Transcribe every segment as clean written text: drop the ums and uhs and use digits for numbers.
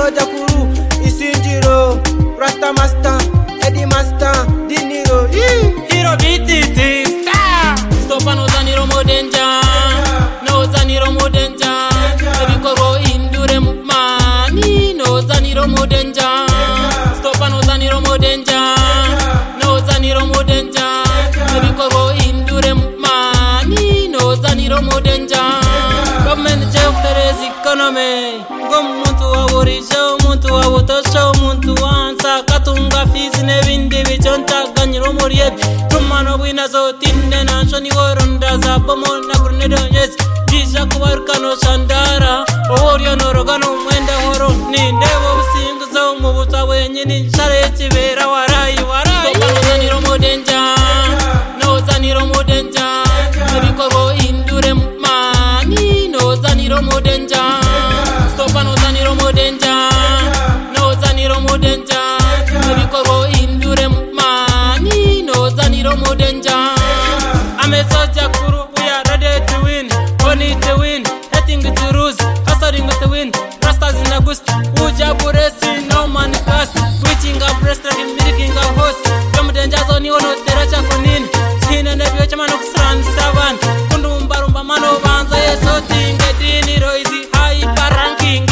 soja kuru isinjiro Rasta master Eddie master diniro hero BTT star stop no zaniro modenja no zaniro modenja ebikoro indure mani no zaniro modenja stop no zaniro modenja no zaniro modenja ebikoro indure mani no zaniro modenja government check the economy muntu waburisha umuntu wabutosha umuntu wansa katunga fizi nebindi bichonta ganyiro muriye tumano bwina zotinde nansho ni woronda za pomo na kurnedo yes disha kubarkano shandara oryo norogano mwenda horo ni ndebo businguzo mu butawe nyini share kibera warayi topano zaniro modenja no zaniro modenja ebikoro indure mani no zaniro modenja stopano zaniro modenja no zaniro modenja ebikoro indure mani no zaniro modenja amesoja kuru we are ready to win only to win heading to lose hustling to win rastas in August uja buresi no man cast reaching a breast and milking a host from danger zone ono teracha kunini sina ndebyo chama no kusran savan kundumba rumba mano banza yeso tinge dini roizi hyper ranking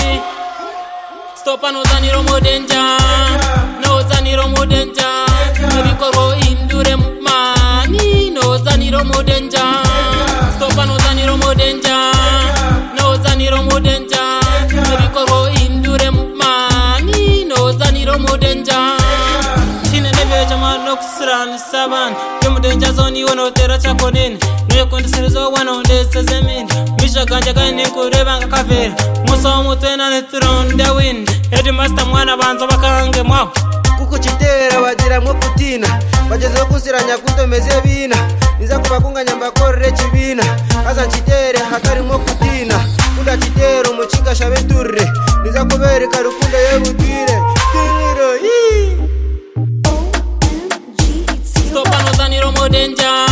stop no zaniro modenja no zaniro modenja ebikoro indure mani no zaniro modenja stop no zaniro modenja no zaniro modenja ebikoro indure mani no zaniro modenja chine ndebyo chama no kusran savan from danger zone ono teracha konini no kondisirizo wana ndesezemini misha ganja kane kureba ngakavera muso mutena netronde win headmaster mwana banza bakange mwa kuko chitera bagira mwo kutina bageze kusiranya kutomeze bina niza kubakunganya mbakorere kibina aza chitere hatari mwo kutina kunda chitero muchiga shabeturre niza kubereka rukundo yebutire stop no zaniro modenja